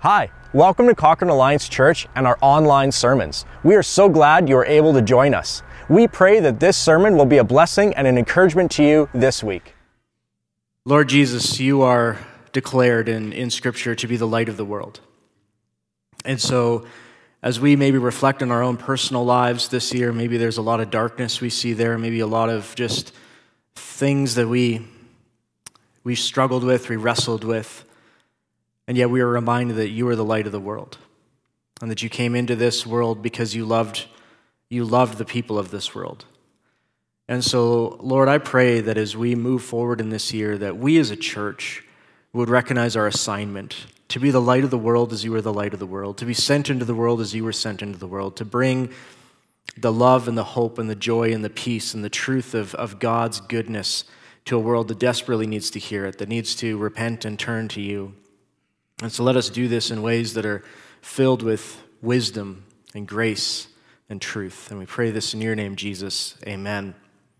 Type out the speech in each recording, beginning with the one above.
Hi, welcome to Cochrane Alliance Church and our online sermons. We are so glad you are able to join us. We pray that this sermon will be a blessing and an encouragement to you this week. Lord Jesus, you are declared in Scripture to be the light of the world. And so, as we maybe reflect on our own personal lives this year, maybe there's a lot of darkness we see there, maybe a lot of just things that we struggled with, we wrestled with, and yet we are reminded that you are the light of the world, and that you came into this world because you loved the people of this world. And so, Lord, I pray that as we move forward in this year, that we as a church would recognize our assignment to be the light of the world as you were the light of the world, to be sent into the world as you were sent into the world, to bring the love and the hope and the joy and the peace and the truth of God's goodness to a world that desperately needs to hear it, that needs to repent and turn to you. And so let us do this in ways that are filled with wisdom and grace and truth. And we pray this in your name, Jesus. Amen.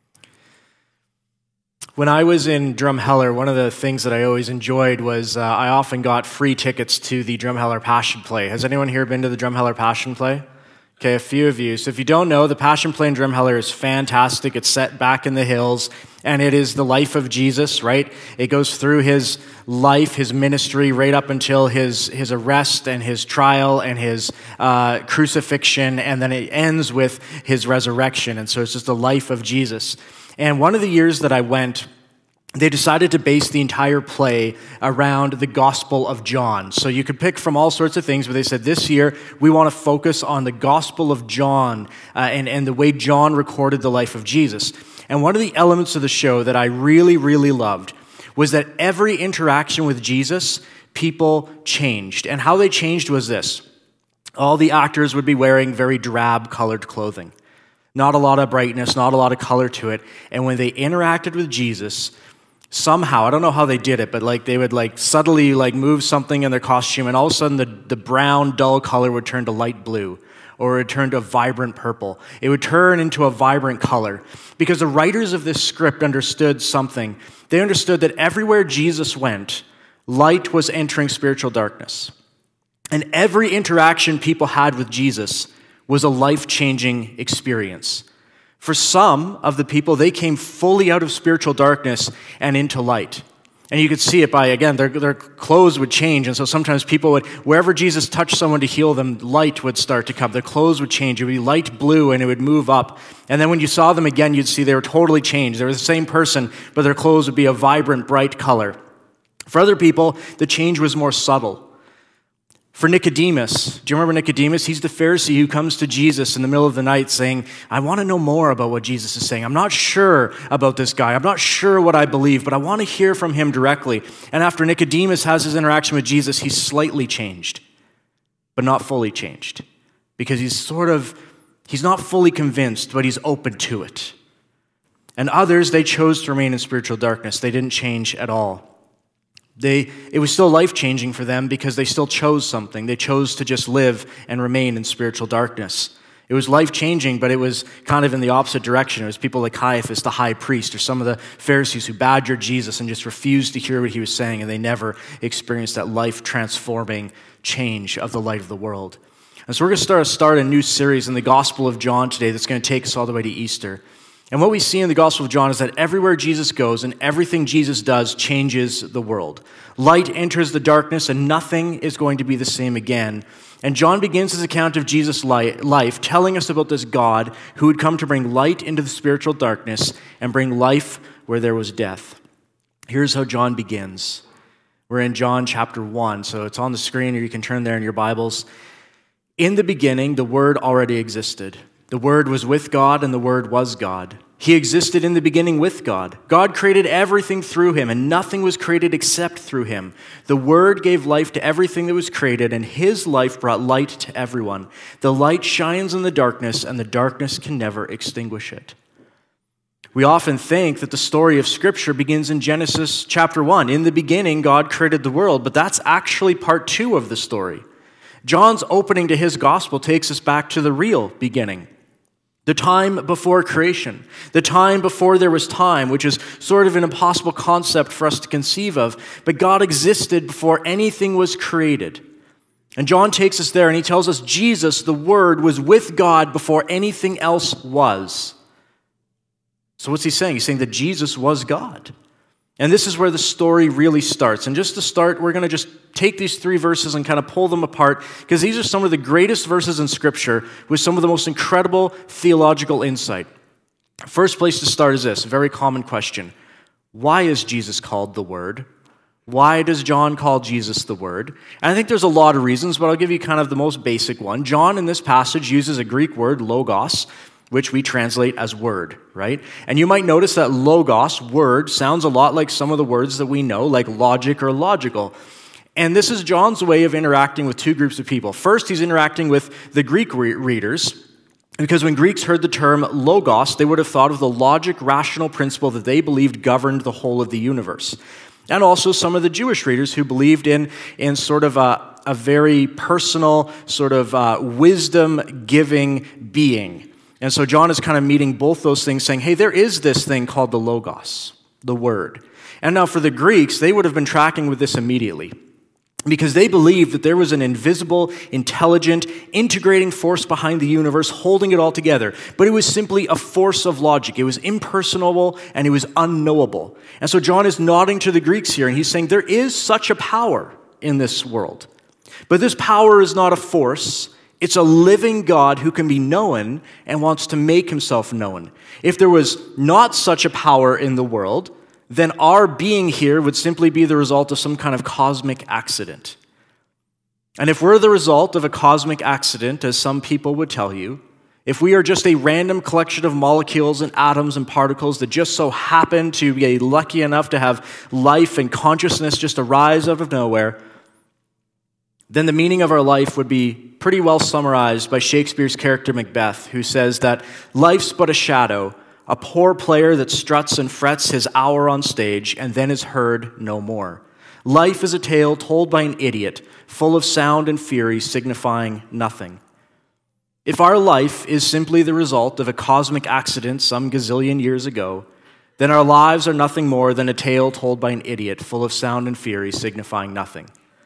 When I was in Drumheller, one of the things that I always enjoyed was I often got free tickets to the Drumheller Passion Play. Has anyone here been to the Drumheller Passion Play? Okay, a few of you. So if you don't know, the Passion Play in Drumheller is fantastic. It's set back in the hills, and it is the life of Jesus, right? It goes through his life, his ministry, right up until his arrest and his trial and his crucifixion, and then it ends with his resurrection. And so it's just the life of Jesus. And one of the years that I went, they decided to base the entire play around the Gospel of John. So you could pick from all sorts of things, but they said this year we want to focus on the Gospel of John and the way John recorded the life of Jesus. And one of the elements of the show that I really, really loved was that every interaction with Jesus, people changed. And how they changed was this. All the actors would be wearing very drab-colored clothing. Not a lot of brightness, not a lot of color to it. And when they interacted with Jesus, somehow, I don't know how they did it, but they would subtly move something in their costume, and all of a sudden the brown, dull color would turn to light blue, or it would turn to a vibrant purple. It would turn into a vibrant color. Because the writers of this script understood something. They understood that everywhere Jesus went, light was entering spiritual darkness. And every interaction people had with Jesus was a life-changing experience. For some of the people, they came fully out of spiritual darkness and into light. And you could see it by, again, their clothes would change. And so sometimes people would, wherever Jesus touched someone to heal them, light would start to come. Their clothes would change. It would be light blue and it would move up. And then when you saw them again, you'd see they were totally changed. They were the same person, but their clothes would be a vibrant, bright color. For other people, the change was more subtle. For Nicodemus, do you remember Nicodemus? He's the Pharisee who comes to Jesus in the middle of the night saying, I want to know more about what Jesus is saying. I'm not sure about this guy. I'm not sure what I believe, but I want to hear from him directly. And after Nicodemus has his interaction with Jesus, he's slightly changed, but not fully changed. Because he's not fully convinced, but he's open to it. And others, they chose to remain in spiritual darkness. They didn't change at all. It was still life-changing for them because they still chose something. They chose to just live and remain in spiritual darkness. It was life-changing, but it was kind of in the opposite direction. It was people like Caiaphas, the high priest, or some of the Pharisees who badgered Jesus and just refused to hear what he was saying, and they never experienced that life-transforming change of the light of the world. And so we're going to start a new series in the Gospel of John today that's going to take us all the way to Easter. And what we see in the Gospel of John is that everywhere Jesus goes and everything Jesus does changes the world. Light enters the darkness and nothing is going to be the same again. And John begins his account of Jesus' life telling us about this God who would come to bring light into the spiritual darkness and bring life where there was death. Here's how John begins. We're in John chapter 1, so it's on the screen or you can turn there in your Bibles. In the beginning, the Word already existed. The Word was with God, and the Word was God. He existed in the beginning with God. God created everything through him, and nothing was created except through him. The Word gave life to everything that was created, and his life brought light to everyone. The light shines in the darkness, and the darkness can never extinguish it. We often think that the story of Scripture begins in Genesis chapter 1. In the beginning, God created the world, but that's actually part 2 of the story. John's opening to his gospel takes us back to the real beginning. The time before creation, the time before there was time, which is sort of an impossible concept for us to conceive of, but God existed before anything was created. And John takes us there and he tells us Jesus, the Word, was with God before anything else was. So what's he saying? He's saying that Jesus was God. And this is where the story really starts. And just to start, we're going to just take these 3 verses and kind of pull them apart, because these are some of the greatest verses in Scripture with some of the most incredible theological insight. First place to start is this, a very common question. Why is Jesus called the Word? Why does John call Jesus the Word? And I think there's a lot of reasons, but I'll give you kind of the most basic one. John in this passage uses a Greek word, logos, which we translate as word, right? And you might notice that logos, word, sounds a lot like some of the words that we know, like logic or logical. And this is John's way of interacting with 2 groups of people. First, he's interacting with the Greek readers, because when Greeks heard the term logos, they would have thought of the logic, rational principle that they believed governed the whole of the universe. And also some of the Jewish readers who believed in sort of a very personal, sort of wisdom-giving being. And so John is kind of meeting both those things, saying, hey, there is this thing called the logos, the Word. And now for the Greeks, they would have been tracking with this immediately, because they believed that there was an invisible, intelligent, integrating force behind the universe, holding it all together. But it was simply a force of logic. It was impersonal and it was unknowable. And so John is nodding to the Greeks here, and he's saying there is such a power in this world. But this power is not a force. It's a living God who can be known and wants to make himself known. If there was not such a power in the world, then our being here would simply be the result of some kind of cosmic accident. And if we're the result of a cosmic accident, as some people would tell you, if we are just a random collection of molecules and atoms and particles that just so happen to be lucky enough to have life and consciousness just arise out of nowhere, then the meaning of our life would be pretty well summarized by Shakespeare's character Macbeth, who says that life's but a shadow, a poor player that struts and frets his hour on stage and then is heard no more. Life is a tale told by an idiot, full of sound and fury, signifying nothing. If our life is simply the result of a cosmic accident some gazillion years ago, then our lives are nothing more than a tale told by an idiot, full of sound and fury, signifying nothing.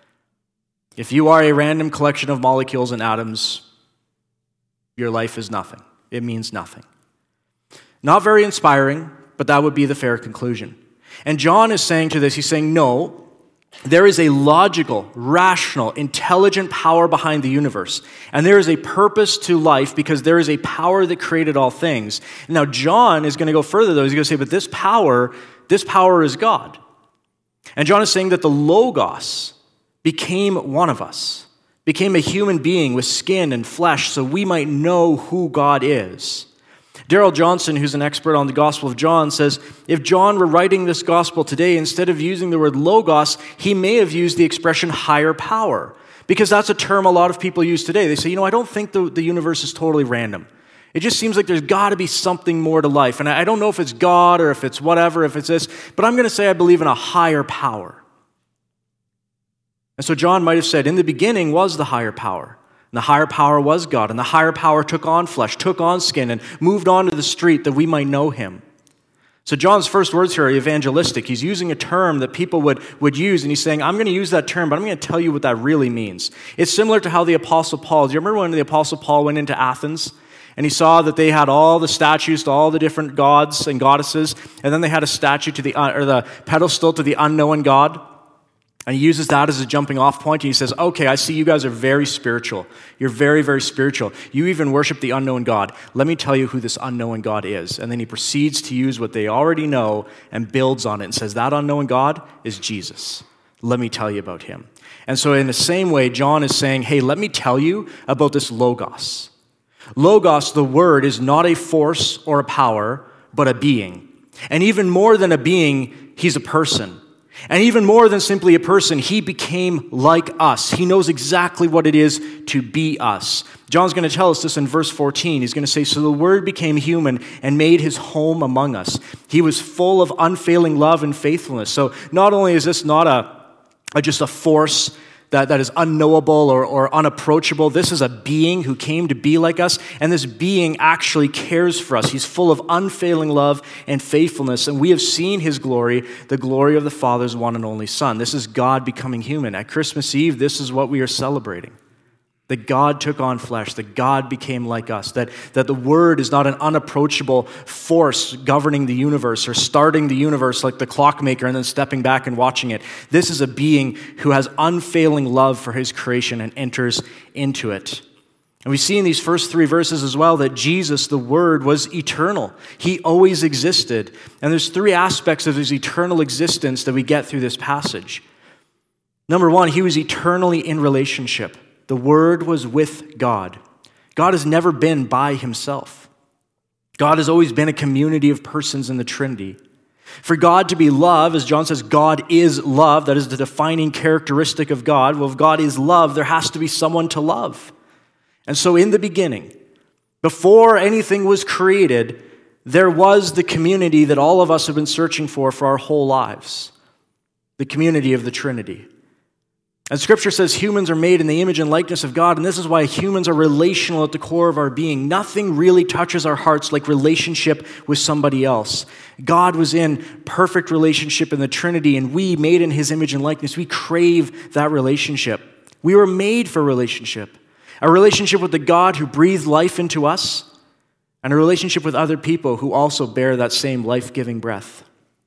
If you are a random collection of molecules and atoms, your life is nothing. It means nothing. Not very inspiring, but that would be the fair conclusion. And John is saying to this, he's saying, no, there is a logical, rational, intelligent power behind the universe. And there is a purpose to life because there is a power that created all things. Now, John is going to go further, though. He's going to say, but this power is God. And John is saying that the Logos became one of us, became a human being with skin and flesh so we might know who God is. Darrell Johnson, who's an expert on the Gospel of John, says, if John were writing this Gospel today, instead of using the word logos, he may have used the expression higher power, because that's a term a lot of people use today. They say, I don't think the universe is totally random. It just seems like there's got to be something more to life. And I don't know if it's God or if it's whatever, if it's this, but I'm going to say I believe in a higher power. And so John might have said, in the beginning was the higher power. And the higher power was God, and the higher power took on flesh, took on skin, and moved on to the street that we might know him. So John's first words here are evangelistic. He's using a term that people would use, and he's saying, I'm going to use that term, but I'm going to tell you what that really means. It's similar to how the Apostle Paul, do you remember when the Apostle Paul went into Athens, and he saw that they had all the statues to all the different gods and goddesses, and then they had a statue to the pedestal to the unknown God? And he uses that as a jumping off point. And he says, okay, I see you guys are very spiritual. You're very, very spiritual. You even worship the unknown God. Let me tell you who this unknown God is. And then he proceeds to use what they already know and builds on it and says, that unknown God is Jesus. Let me tell you about him. And so in the same way, John is saying, hey, let me tell you about this Logos. Logos, the word, is not a force or a power, but a being. And even more than a being, he's a person. And even more than simply a person, he became like us. He knows exactly what it is to be us. John's going to tell us this in verse 14. He's going to say, so the Word became human and made his home among us. He was full of unfailing love and faithfulness. So not only is this not just a force that is unknowable or unapproachable. This is a being who came to be like us, and this being actually cares for us. He's full of unfailing love and faithfulness, and we have seen his glory, the glory of the Father's one and only Son. This is God becoming human. At Christmas Eve, this is what we are celebrating. That God took on flesh, that God became like us, that the Word is not an unapproachable force governing the universe or starting the universe like the clockmaker and then stepping back and watching it. This is a being who has unfailing love for his creation and enters into it. And we see in these first 3 verses as well that Jesus, the Word, was eternal. He always existed. And there's 3 aspects of his eternal existence that we get through this passage. Number 1, he was eternally in relationship. The Word was with God. God has never been by himself. God has always been a community of persons in the Trinity. For God to be love, as John says, God is love. That is the defining characteristic of God. Well, if God is love, there has to be someone to love. And so in the beginning, before anything was created, there was the community that all of us have been searching for our whole lives. The community of the Trinity. And Scripture says humans are made in the image and likeness of God, and this is why humans are relational at the core of our being. Nothing really touches our hearts like relationship with somebody else. God was in perfect relationship in the Trinity, and we, made in his image and likeness, we crave that relationship. We were made for relationship. A relationship with the God who breathed life into us, and a relationship with other people who also bear that same life-giving breath.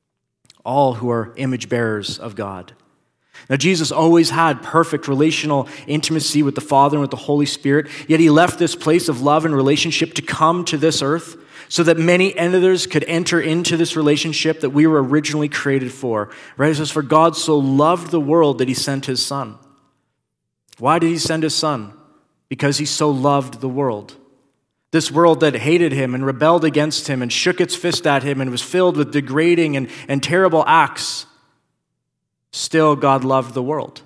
All who are image bearers of God. Now, Jesus always had perfect relational intimacy with the Father and with the Holy Spirit, yet he left this place of love and relationship to come to this earth so that many others could enter into this relationship that we were originally created for. Right? It says, for God so loved the world that he sent his Son. Why did he send his Son? Because he so loved the world. This world that hated him and rebelled against him and shook its fist at him and was filled with degrading and terrible acts. Still, God loved the world.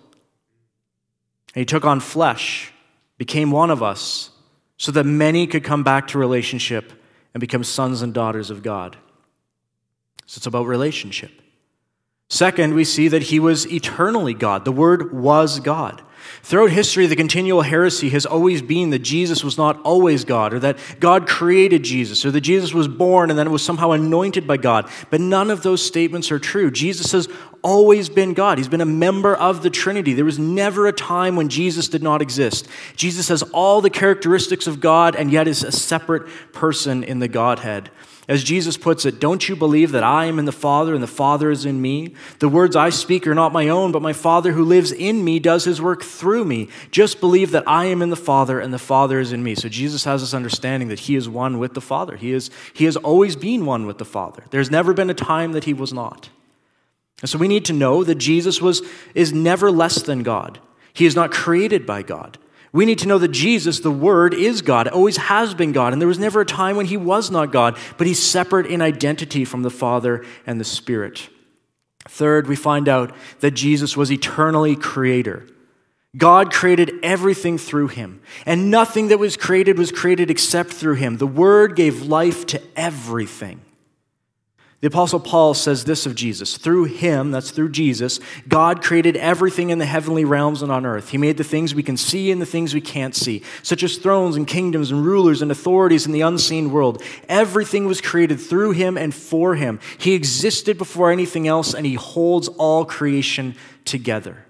And he took on flesh, became one of us, so that many could come back to relationship and become sons and daughters of God. So it's about relationship. Second, we see that he was eternally God. The Word was God. Throughout history, the continual heresy has always been that Jesus was not always God, or that God created Jesus, or that Jesus was born and then was somehow anointed by God. But none of those statements are true. Jesus has always been God. He's been a member of the Trinity. There was never a time when Jesus did not exist. Jesus has all the characteristics of God and yet is a separate person in the Godhead. As Jesus puts it, don't you believe that I am in the Father and the Father is in me? The words I speak are not my own, but my Father who lives in me does his work through me. Just believe that I am in the Father and the Father is in me. So Jesus has this understanding that he is one with the Father. He has always been one with the Father. There's never been a time that he was not. And so we need to know that Jesus is never less than God. He is not created by God. We need to know that Jesus, the Word, is God, always has been God, and there was never a time when he was not God, but he's separate in identity from the Father and the Spirit. Third, we find out that Jesus was eternally creator. God created everything through him, and nothing that was created except through him. The Word gave life to everything. The Apostle Paul says this of Jesus. Through him, that's through Jesus, God created everything in the heavenly realms and on earth. He made the things we can see and the things we can't see, such as thrones and kingdoms and rulers and authorities in the unseen world. Everything was created through him and for him. He existed before anything else, and he holds all creation together.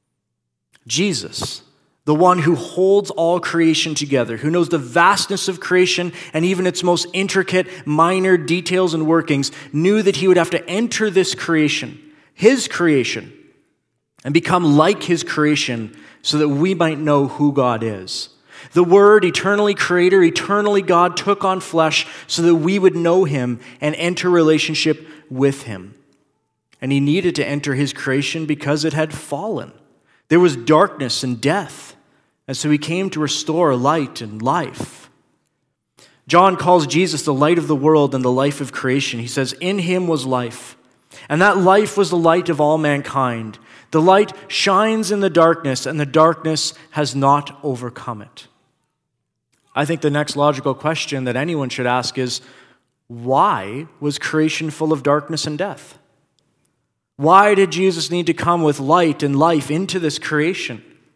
Jesus, the one who holds all creation together, who knows the vastness of creation and even its most intricate, minor details and workings, knew that he would have to enter this creation, his creation, and become like his creation so that we might know who God is. The Word, eternally creator, eternally God, took on flesh so that we would know him and enter relationship with him. And he needed to enter his creation because it had fallen. There was darkness and death. And so he came to restore light and life. John calls Jesus the light of the world and the life of creation. He says, in him was life, and that life was the light of all mankind. The light shines in the darkness, and the darkness has not overcome it. I think the next logical question that anyone should ask is, why was creation full of darkness and death? Why did Jesus need to come with light and life into this creation?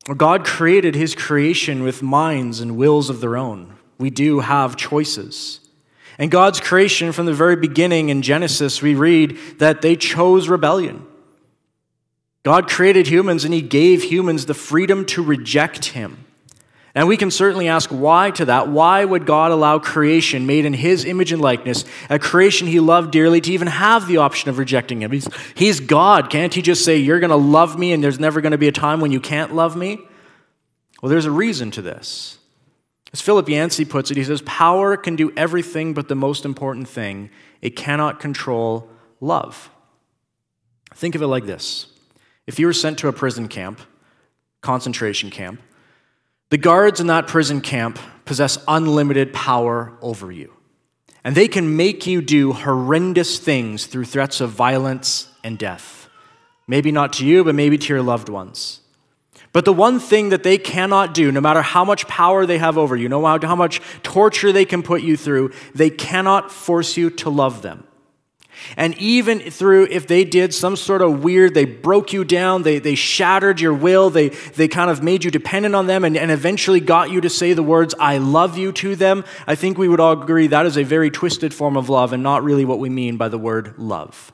God created his creation with minds and wills of their own. We do have choices. And God's creation from the very beginning in Genesis, we read that they chose rebellion. God created humans and he gave humans the freedom to reject him. And we can certainly ask why to that. Why would God allow creation made in his image and likeness, a creation he loved dearly, to even have the option of rejecting him? He's God. Can't he just say, you're going to love me and there's never going to be a time when you can't love me? Well, there's a reason to this. As Philip Yancey puts it, he says, power can do everything but the most important thing. It cannot control love. Think of it like this. If you were sent to a prison camp, concentration camp, the guards in that prison camp possess unlimited power over you. And they can make you do horrendous things through threats of violence and death. Maybe not to you, but maybe to your loved ones. But the one thing that they cannot do, no matter how much power they have over you, no matter how much torture they can put you through, they cannot force you to love them. And even through, if they did some sort of weird, they broke you down, they shattered your will, they kind of made you dependent on them and eventually got you to say the words, I love you to them, I think we would all agree that is a very twisted form of love and not really what we mean by the word love.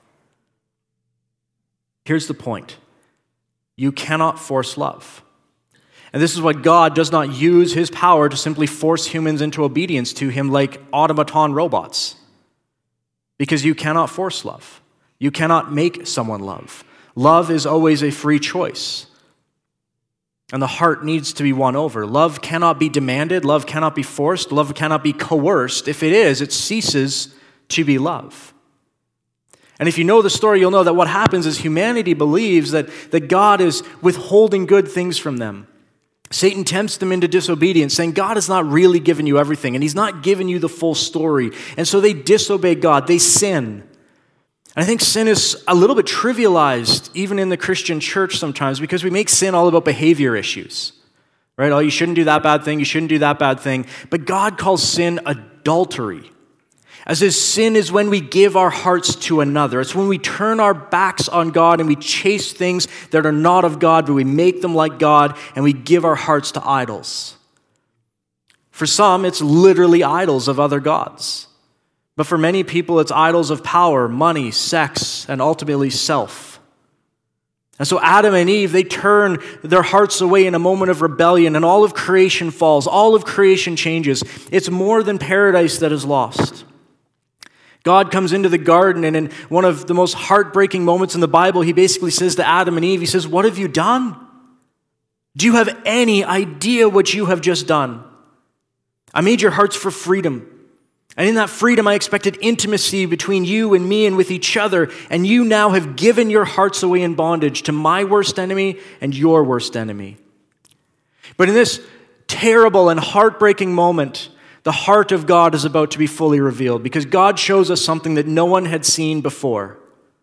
Here's the point. You cannot force love. And this is why God does not use his power to simply force humans into obedience to him like automaton robots. Because you cannot force love. You cannot make someone love. Love is always a free choice. And the heart needs to be won over. Love cannot be demanded. Love cannot be forced. Love cannot be coerced. If it is, it ceases to be love. And if you know the story, you'll know that what happens is humanity believes that God is withholding good things from them. Satan tempts them into disobedience, saying God has not really given you everything, and he's not given you the full story. And so they disobey God. They sin. And I think sin is a little bit trivialized, even in the Christian church sometimes, because we make sin all about behavior issues. Right? Oh, you shouldn't do that bad thing. You shouldn't do that bad thing. But God calls sin adultery. As if sin is when we give our hearts to another. It's when we turn our backs on God and we chase things that are not of God, but we make them like God and we give our hearts to idols. For some, it's literally idols of other gods. But for many people, it's idols of power, money, sex, and ultimately self. And so Adam and Eve, they turn their hearts away in a moment of rebellion, and all of creation falls. All of creation changes. It's more than paradise that is lost. God comes into the garden, and in one of the most heartbreaking moments in the Bible, he basically says to Adam and Eve, he says, what have you done? Do you have any idea what you have just done? I made your hearts for freedom. And in that freedom, I expected intimacy between you and me and with each other. And you now have given your hearts away in bondage to my worst enemy and your worst enemy. But in this terrible and heartbreaking moment, the heart of God is about to be fully revealed because God shows us something that no one had seen before.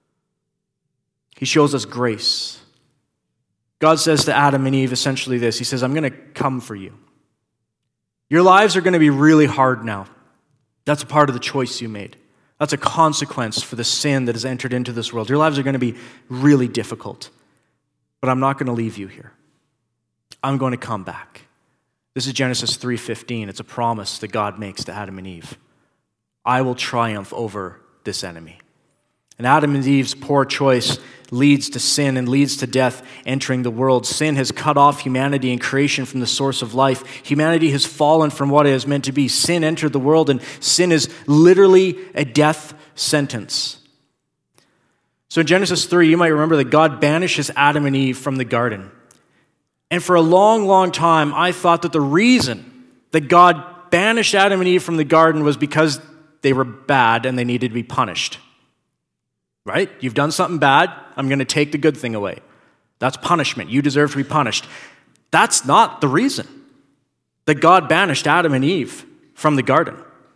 He shows us grace. God says to Adam and Eve essentially this. He says, I'm going to come for you. Your lives are going to be really hard now. That's a part of the choice you made. That's a consequence for the sin that has entered into this world. Your lives are going to be really difficult. But I'm not going to leave you here. I'm going to come back. This is Genesis 3:15. It's a promise that God makes to Adam and Eve. I will triumph over this enemy. And Adam and Eve's poor choice leads to sin and leads to death entering the world. Sin has cut off humanity and creation from the source of life. Humanity has fallen from what it is meant to be. Sin entered the world, and sin is literally a death sentence. So in Genesis 3, you might remember that God banishes Adam and Eve from the garden. And for a long, long time, I thought that the reason that God banished Adam and Eve from the garden was because they were bad and they needed to be punished. Right? You've done something bad, I'm going to take the good thing away. That's punishment. You deserve to be punished. That's not the reason that God banished Adam and Eve from the garden.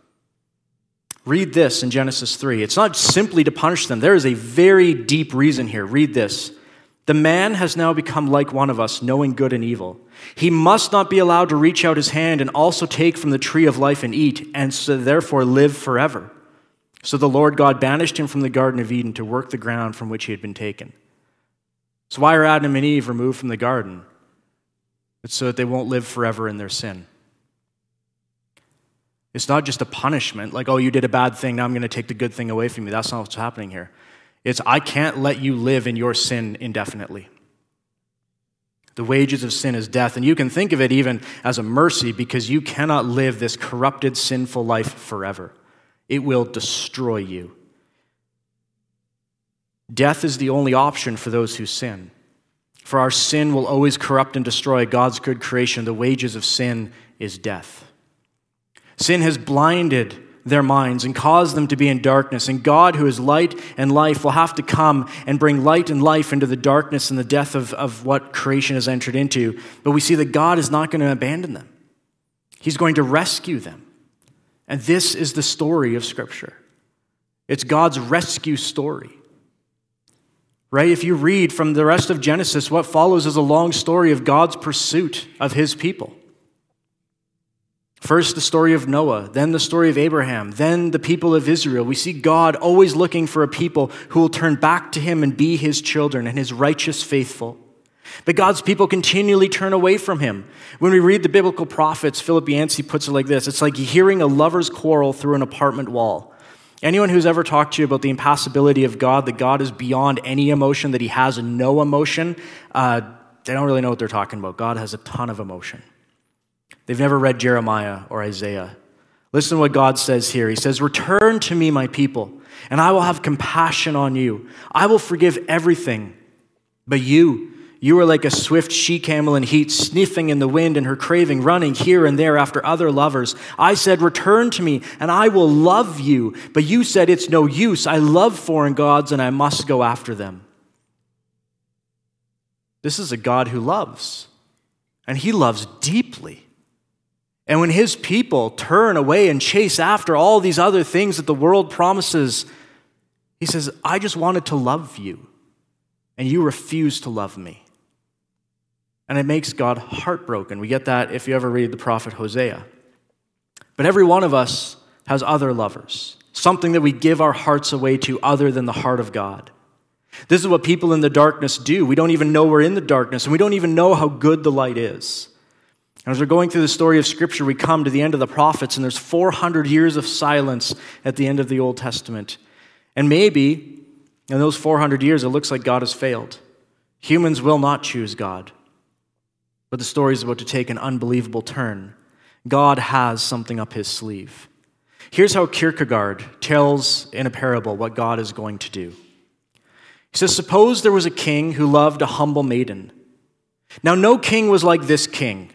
Read this in Genesis 3. It's not simply to punish them. There is a very deep reason here. Read this. The man has now become like one of us, knowing good and evil. He must not be allowed to reach out his hand and also take from the tree of life and eat, and so therefore live forever. So the Lord God banished him from the Garden of Eden to work the ground from which he had been taken. So why are Adam and Eve removed from the garden? It's so that they won't live forever in their sin. It's not just a punishment, like, oh, you did a bad thing, now I'm going to take the good thing away from you. That's not what's happening here. It's, I can't let you live in your sin indefinitely. The wages of sin is death, and you can think of it even as a mercy because you cannot live this corrupted, sinful life forever. It will destroy you. Death is the only option for those who sin. For our sin will always corrupt and destroy God's good creation. The wages of sin is death. Sin has blinded their minds and caused them to be in darkness. And God, who is light and life, will have to come and bring light and life into the darkness and the death of what creation has entered into. But we see that God is not going to abandon them. He's going to rescue them. And this is the story of Scripture. It's God's rescue story. Right? If you read from the rest of Genesis, what follows is a long story of God's pursuit of his people. First, the story of Noah, then the story of Abraham, then the people of Israel. We see God always looking for a people who will turn back to him and be his children and his righteous faithful. But God's people continually turn away from him. When we read the biblical prophets, Philip Yancey puts it like this: it's like hearing a lover's quarrel through an apartment wall. Anyone who's ever talked to you about the impassibility of God, that God is beyond any emotion, that he has no emotion, they don't really know what they're talking about. God has a ton of emotion. They've never read Jeremiah or Isaiah. Listen to what God says here. He says, "Return to me, my people, and I will have compassion on you. I will forgive everything. But you are like a swift she-camel in heat, sniffing in the wind in her craving, running here and there after other lovers. I said, return to me, and I will love you. But you said, it's no use. I love foreign gods, and I must go after them." This is a God who loves, and he loves deeply. And when his people turn away and chase after all these other things that the world promises, he says, I just wanted to love you, and you refuse to love me. And it makes God heartbroken. We get that if you ever read the prophet Hosea. But every one of us has other lovers, something that we give our hearts away to other than the heart of God. This is what people in the darkness do. We don't even know we're in the darkness, and we don't even know how good the light is. And as we're going through the story of Scripture, we come to the end of the prophets, and there's 400 years of silence at the end of the Old Testament. And maybe in those 400 years, it looks like God has failed. Humans will not choose God. But the story is about to take an unbelievable turn. God has something up his sleeve. Here's how Kierkegaard tells in a parable what God is going to do. He says, suppose there was a king who loved a humble maiden. Now, no king was like this king.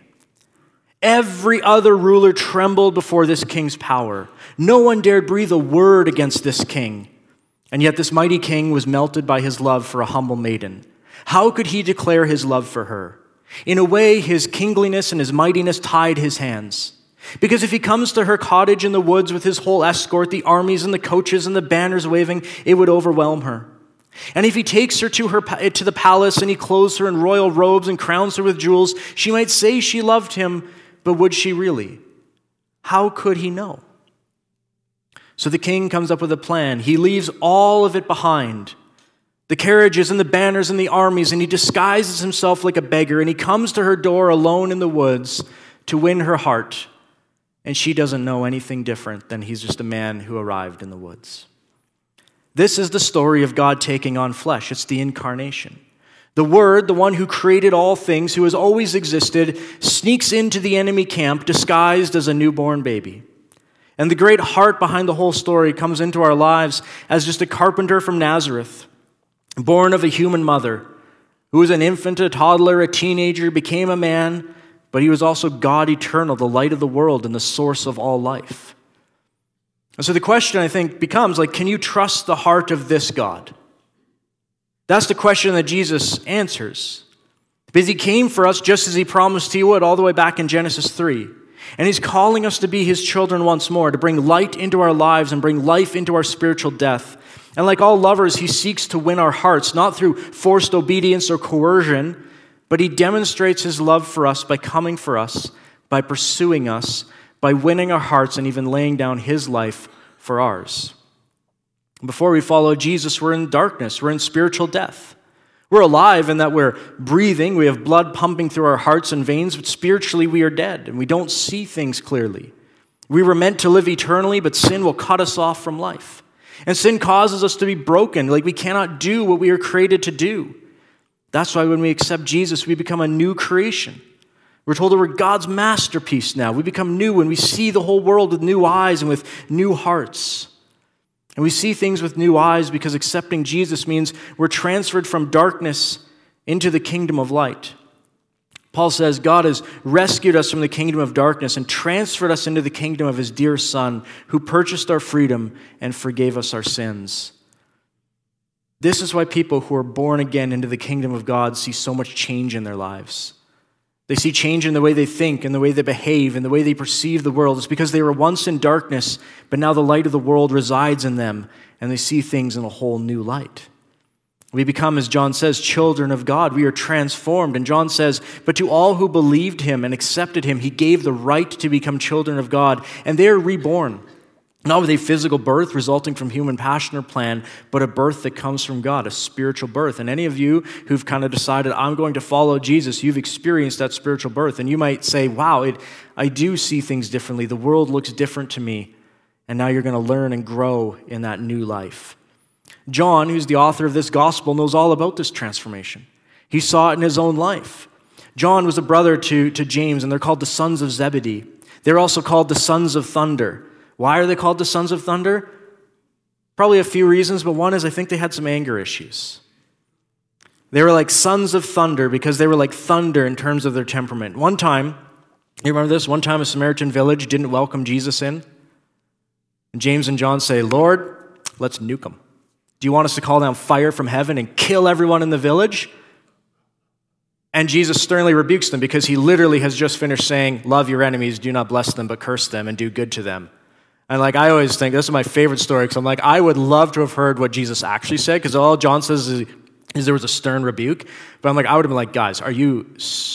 Every other ruler trembled before this king's power. No one dared breathe a word against this king. And yet this mighty king was melted by his love for a humble maiden. How could he declare his love for her? In a way, his kingliness and his mightiness tied his hands. Because if he comes to her cottage in the woods with his whole escort, the armies and the coaches and the banners waving, it would overwhelm her. And if he takes her to the palace and he clothes her in royal robes and crowns her with jewels, she might say she loved him, but would she really? How could he know? So the king comes up with a plan. He leaves all of it behind, the carriages and the banners and the armies, and he disguises himself like a beggar, and he comes to her door alone in the woods to win her heart. And she doesn't know anything different than he's just a man who arrived in the woods. This is the story of God taking on flesh. It's the incarnation. The Word, the one who created all things, who has always existed, sneaks into the enemy camp disguised as a newborn baby. And the great heart behind the whole story comes into our lives as just a carpenter from Nazareth, born of a human mother, who was an infant, a toddler, a teenager, became a man, but he was also God eternal, the light of the world and the source of all life. And so the question, I think, becomes, can you trust the heart of this God? That's the question that Jesus answers. Because he came for us just as he promised he would all the way back in Genesis 3. And he's calling us to be his children once more, to bring light into our lives and bring life into our spiritual death. And like all lovers, he seeks to win our hearts, not through forced obedience or coercion, but he demonstrates his love for us by coming for us, by pursuing us, by winning our hearts, and even laying down his life for ours. Before we follow Jesus, we're in darkness. We're in spiritual death. We're alive in that we're breathing, we have blood pumping through our hearts and veins, but spiritually we are dead and we don't see things clearly. We were meant to live eternally, but sin will cut us off from life. And sin causes us to be broken, like we cannot do what we are created to do. That's why when we accept Jesus, we become a new creation. We're told that we're God's masterpiece now. We become new when we see the whole world with new eyes and with new hearts. And we see things with new eyes because accepting Jesus means we're transferred from darkness into the kingdom of light. Paul says God has rescued us from the kingdom of darkness and transferred us into the kingdom of his dear Son, who purchased our freedom and forgave us our sins. This is why people who are born again into the kingdom of God see so much change in their lives. They see change in the way they think, and the way they behave, and the way they perceive the world. It's because they were once in darkness, but now the light of the world resides in them, and they see things in a whole new light. We become, as John says, children of God. We are transformed. And John says, but to all who believed him and accepted him, he gave the right to become children of God, and they are reborn. Not with a physical birth resulting from human passion or plan, but a birth that comes from God, a spiritual birth. And any of you who've kind of decided, I'm going to follow Jesus, you've experienced that spiritual birth. And you might say, wow, I do see things differently. The world looks different to me. And now you're going to learn and grow in that new life. John, who's the author of this gospel, knows all about this transformation. He saw it in his own life. John was a brother to James, and they're called the sons of Zebedee. They're also called the sons of thunder. Why are they called the sons of thunder? Probably a few reasons, but one is I think they had some anger issues. They were like sons of thunder because they were like thunder in terms of their temperament. One time, you remember this? One time a Samaritan village didn't welcome Jesus in. And James and John say, Lord, let's nuke them. Do you want us to call down fire from heaven and kill everyone in the village? And Jesus sternly rebukes them because he literally has just finished saying, love your enemies, do not bless them, but curse them and do good to them. And I always think, this is my favorite story, because I'm like, I would love to have heard what Jesus actually said, because all John says is there was a stern rebuke. But I'm like, I would have been like, guys, are you,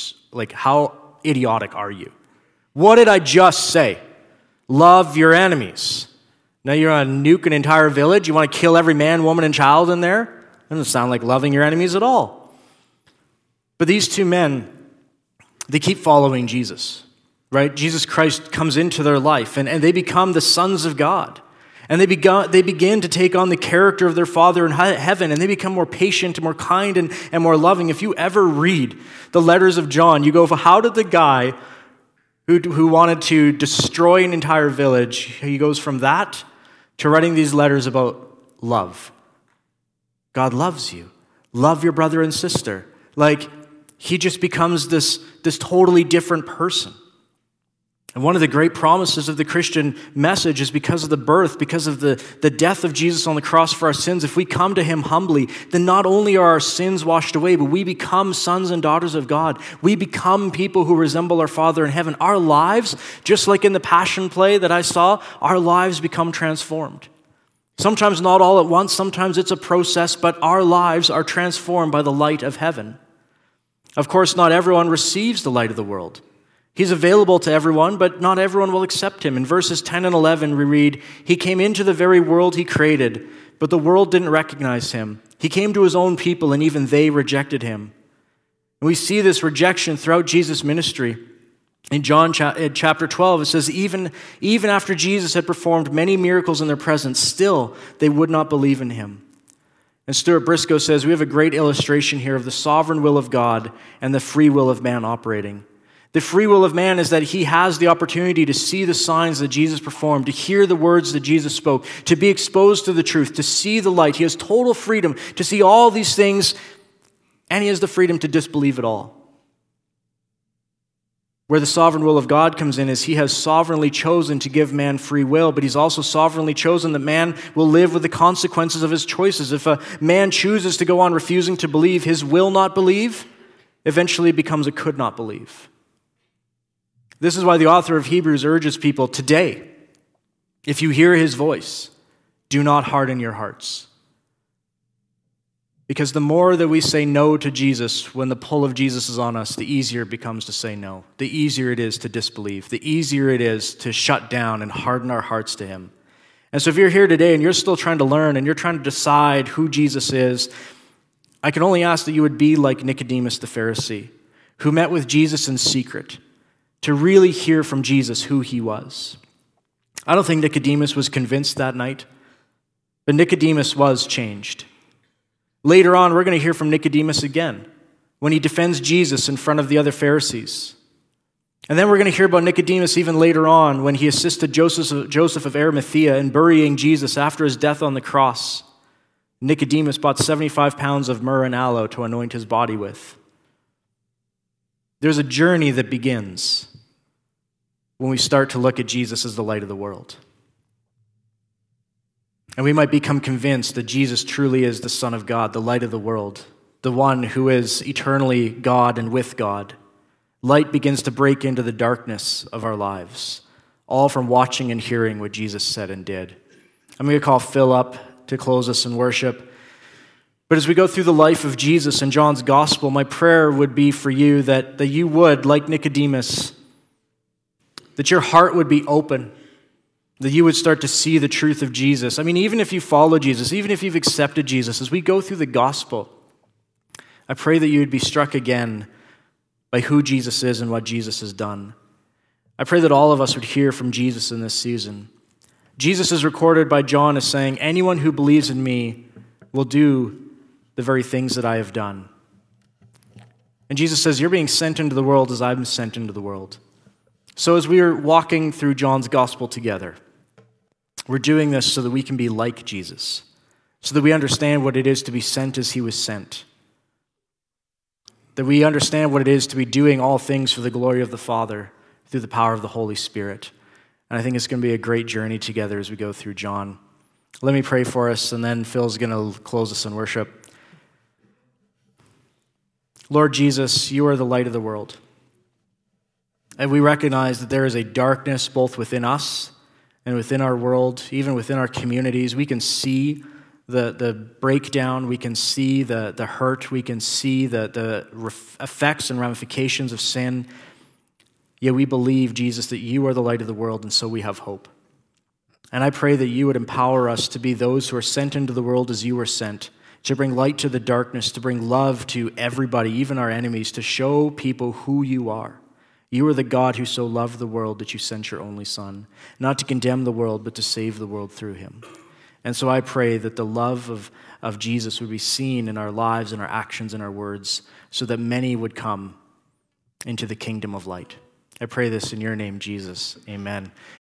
how idiotic are you? What did I just say? Love your enemies. Now you're going to nuke an entire village? You want to kill every man, woman, and child in there? That doesn't sound like loving your enemies at all. But these two men, they keep following Jesus. Right? Jesus Christ comes into their life, and they become the sons of God. And they begin to take on the character of their Father in heaven, and they become more patient, more kind, and more loving. If you ever read the letters of John, you go, how did the guy who wanted to destroy an entire village, he goes from that to writing these letters about love. God loves you. Love your brother and sister. He just becomes this totally different person. And one of the great promises of the Christian message is because of the birth, because of the death of Jesus on the cross for our sins, if we come to him humbly, then not only are our sins washed away, but we become sons and daughters of God. We become people who resemble our Father in heaven. Our lives, just like in the Passion play that I saw, our lives become transformed. Sometimes not all at once, sometimes it's a process, but our lives are transformed by the light of heaven. Of course, not everyone receives the light of the world. He's available to everyone, but not everyone will accept him. In verses 10 and 11, we read, he came into the very world he created, but the world didn't recognize him. He came to his own people, and even they rejected him. And we see this rejection throughout Jesus' ministry. In John chapter 12, it says, even after Jesus had performed many miracles in their presence, still they would not believe in him. And Stuart Briscoe says, we have a great illustration here of the sovereign will of God and the free will of man operating. The free will of man is that he has the opportunity to see the signs that Jesus performed, to hear the words that Jesus spoke, to be exposed to the truth, to see the light. He has total freedom to see all these things, and he has the freedom to disbelieve it all. Where the sovereign will of God comes in is he has sovereignly chosen to give man free will, but he's also sovereignly chosen that man will live with the consequences of his choices. If a man chooses to go on refusing to believe, his will not believe eventually becomes a could not believe. This is why the author of Hebrews urges people today, if you hear his voice, do not harden your hearts. Because the more that we say no to Jesus when the pull of Jesus is on us, the easier it becomes to say no. The easier it is to disbelieve. The easier it is to shut down and harden our hearts to him. And so if you're here today and you're still trying to learn and you're trying to decide who Jesus is, I can only ask that you would be like Nicodemus the Pharisee, who met with Jesus in secret, to really hear from Jesus who he was. I don't think Nicodemus was convinced that night, but Nicodemus was changed. Later on, we're going to hear from Nicodemus again, when he defends Jesus in front of the other Pharisees. And then we're going to hear about Nicodemus even later on, when he assisted Joseph of Arimathea in burying Jesus after his death on the cross. Nicodemus bought 75 pounds of myrrh and aloe to anoint his body with. There's a journey that begins when we start to look at Jesus as the light of the world. And we might become convinced that Jesus truly is the Son of God, the light of the world, the one who is eternally God and with God. Light begins to break into the darkness of our lives, all from watching and hearing what Jesus said and did. I'm going to call Phil up to close us in worship. But as we go through the life of Jesus in John's gospel, my prayer would be for you that you would, like Nicodemus, that your heart would be open, that you would start to see the truth of Jesus. I mean, even if you follow Jesus, even if you've accepted Jesus, as we go through the gospel, I pray that you would be struck again by who Jesus is and what Jesus has done. I pray that all of us would hear from Jesus in this season. Jesus is recorded by John as saying, anyone who believes in me will do the very things that I have done. And Jesus says, you're being sent into the world as I'm sent into the world. So as we are walking through John's gospel together, we're doing this so that we can be like Jesus, so that we understand what it is to be sent as he was sent, that we understand what it is to be doing all things for the glory of the Father through the power of the Holy Spirit. And I think it's going to be a great journey together as we go through John. Let me pray for us, and then Phil's going to close us in worship. Lord Jesus, you are the light of the world. And we recognize that there is a darkness both within us and within our world, even within our communities. We can see the breakdown, we can see the hurt, we can see the effects and ramifications of sin. Yet we believe, Jesus, that you are the light of the world, and so we have hope. And I pray that you would empower us to be those who are sent into the world as you were sent, to bring light to the darkness, to bring love to everybody, even our enemies, to show people who you are. You are the God who so loved the world that you sent your only Son, not to condemn the world, but to save the world through him. And so I pray that the love of Jesus would be seen in our lives, in our actions, in our words, so that many would come into the kingdom of light. I pray this in your name, Jesus. Amen.